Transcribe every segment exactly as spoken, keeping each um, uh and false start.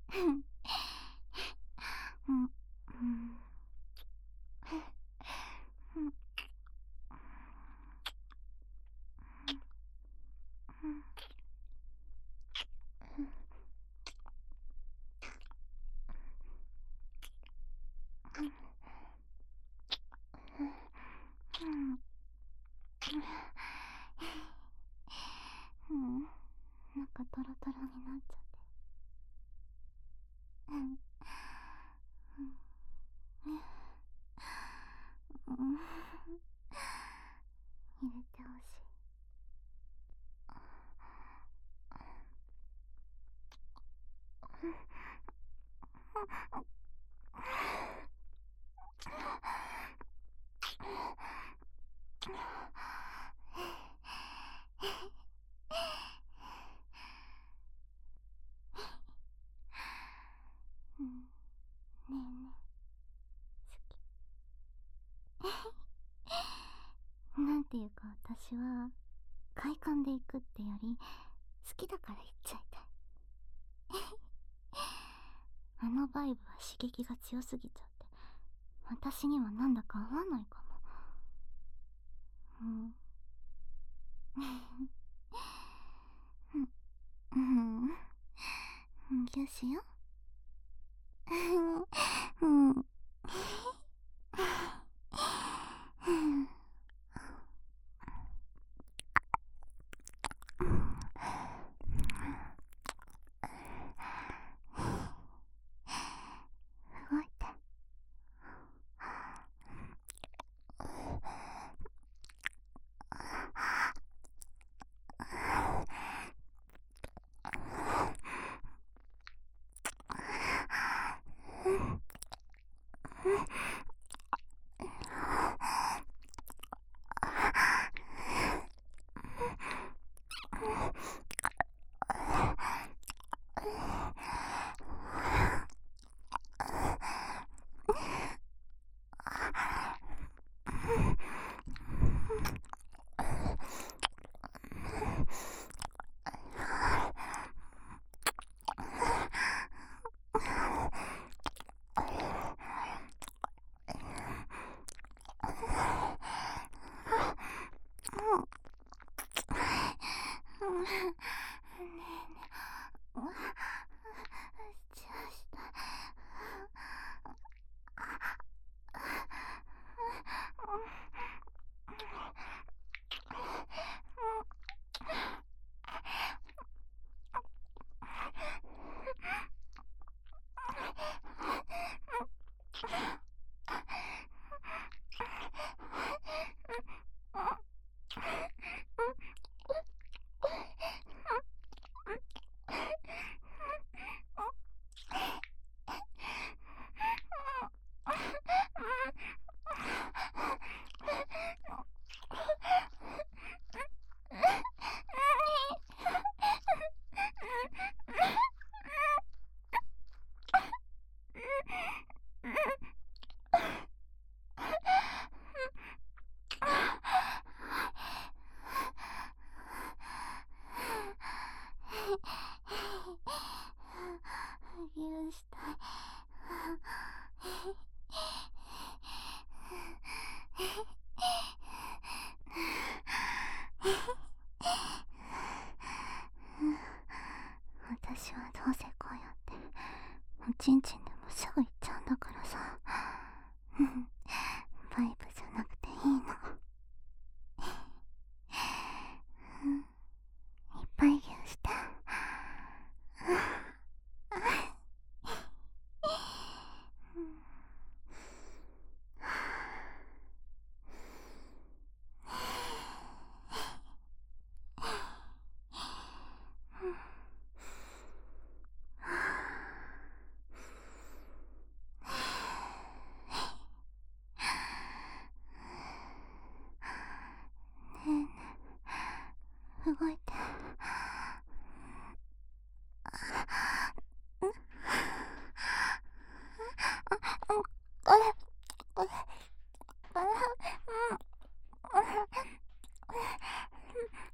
なんかトロトロになっちゃって。うん。入れてほしい。うん、ねえねえ、好き。なんていうか私は快感で行くってより好きだから言っちゃいたい。あのバイブは刺激が強すぎちゃって私にはなんだか合わないかも。うんうん、うん、よしよ。うん、うん、動いて。許したい。私はどうせこうやっておちんちんでもすぐ行っちゃうんだからさ。バイブじゃなくていいの。いっぱいギューして。動いて。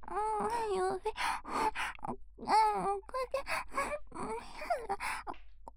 指、これで、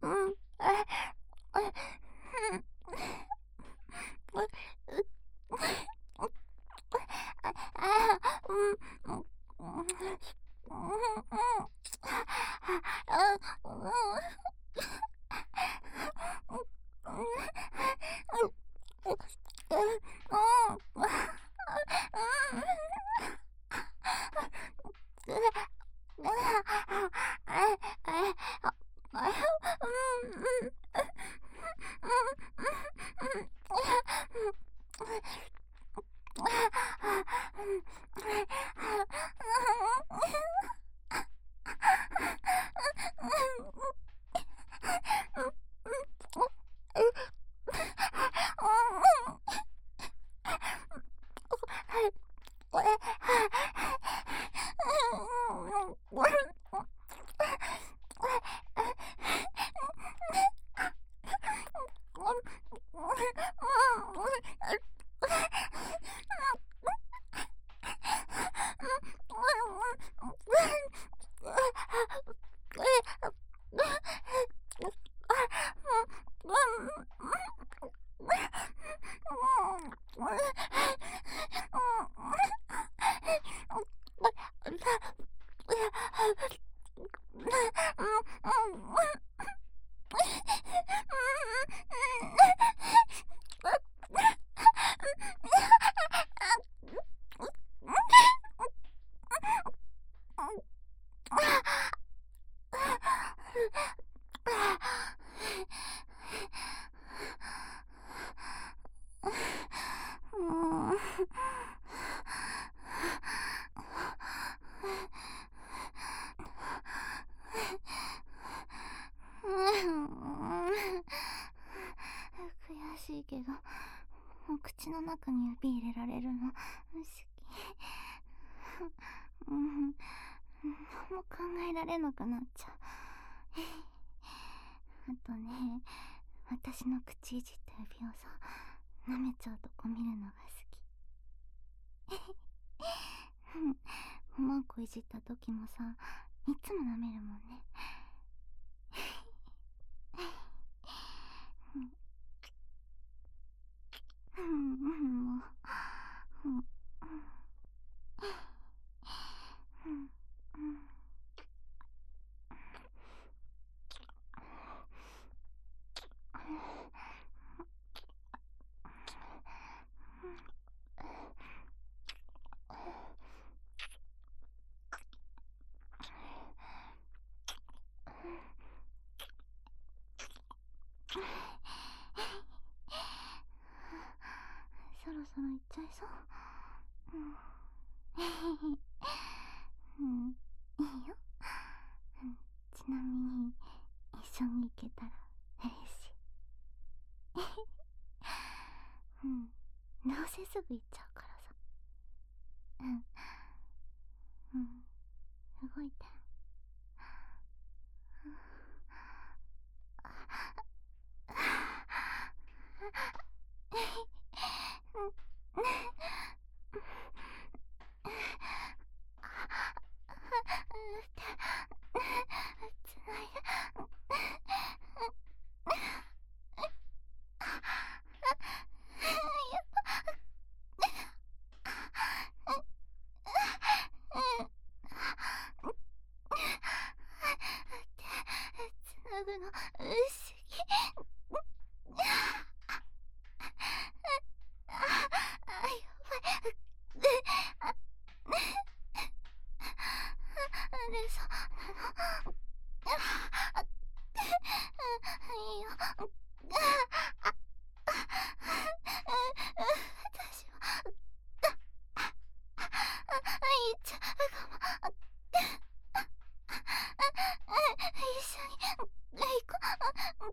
悔しいけど、お口の中に指入れられるの好き。うん、何も考えられなくなっちゃう。あとね、私の口いじった指をさ、舐めちゃうとこ見るのが好き。おまんこいじった時もさ、いつも舐めるもんね。もう、うん、そろそろ行っちゃいそう。うん、うん、いいよ。うん、ちなみに一緒に行けたら嬉しい。うん、どうせすぐ行っちゃうからさ。うん、うん、動いて。つなぐの不思議。あ、やばい。で、そうなの。いいよ。私は言っちゃうかも。一緒に行こう。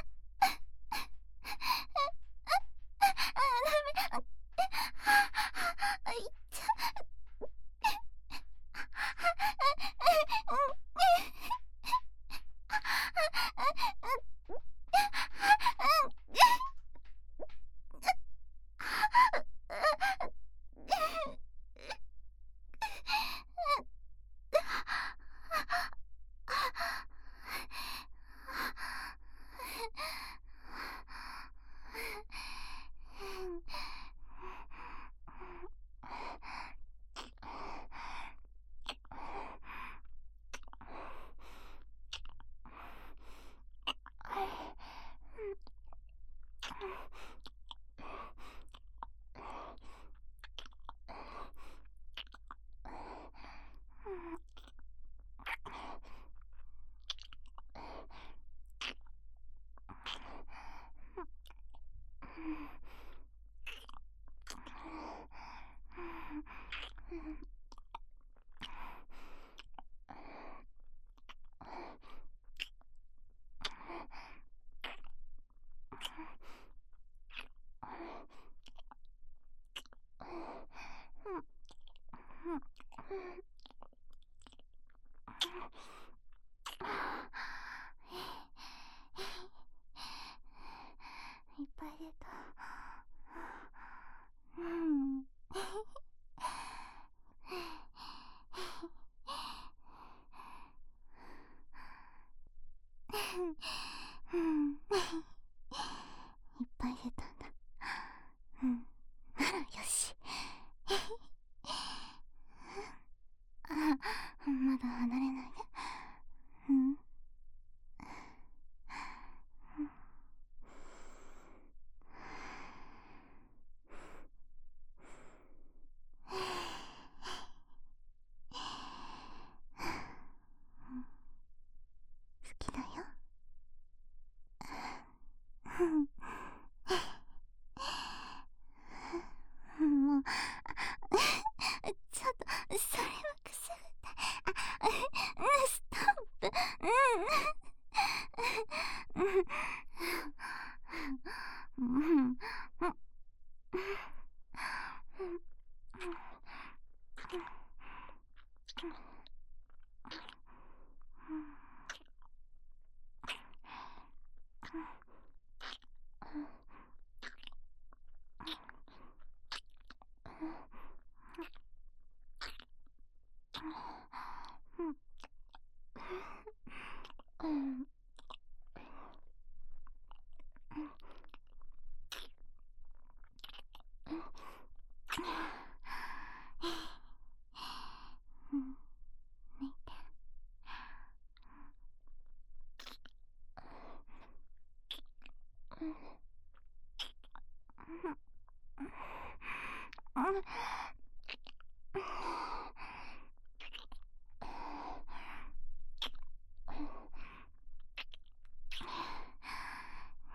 ダメ。言っちゃう。 ぱい出た。うん。うん。いっぱい出たんだ。うん。ならよし。あ、まだ離れないで。うん。好きだよ。うん。もう、ちょっと、それはくすぐった。あ、うん、ストップ。うん。うん。うん。うん。うん。うん。寝て。うん。うん。うん。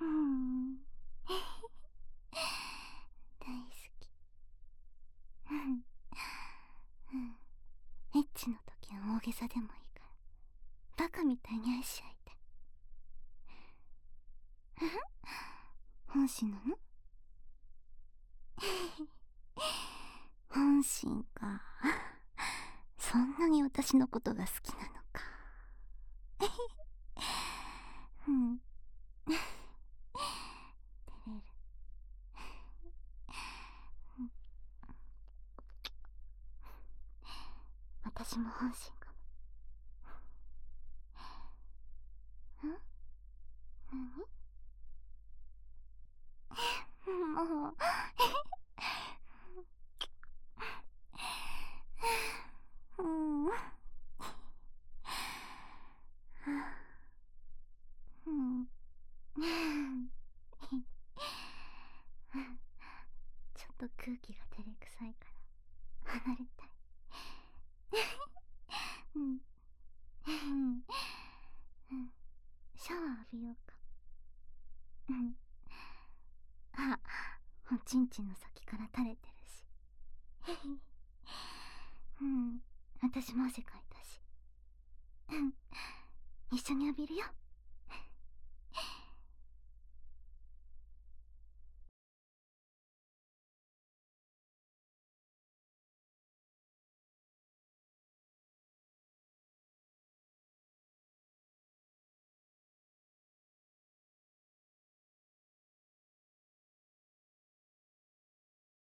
大好き。うん。うん。エッチの時は大げさでもいいからバカみたいに愛し合いたい。本心なの？本心か。そんなに私のことが好きなのか。うん。照れる。うん。私も本心かも。ん？何？もう。うん。うん。ちょっと空気が照れくさいから離れたい。うん。うん。シャワー浴びようか。うん。あ、おちんちんの先から垂れてるし。うん。私も汗かいたし。うん。一緒に浴びるよ。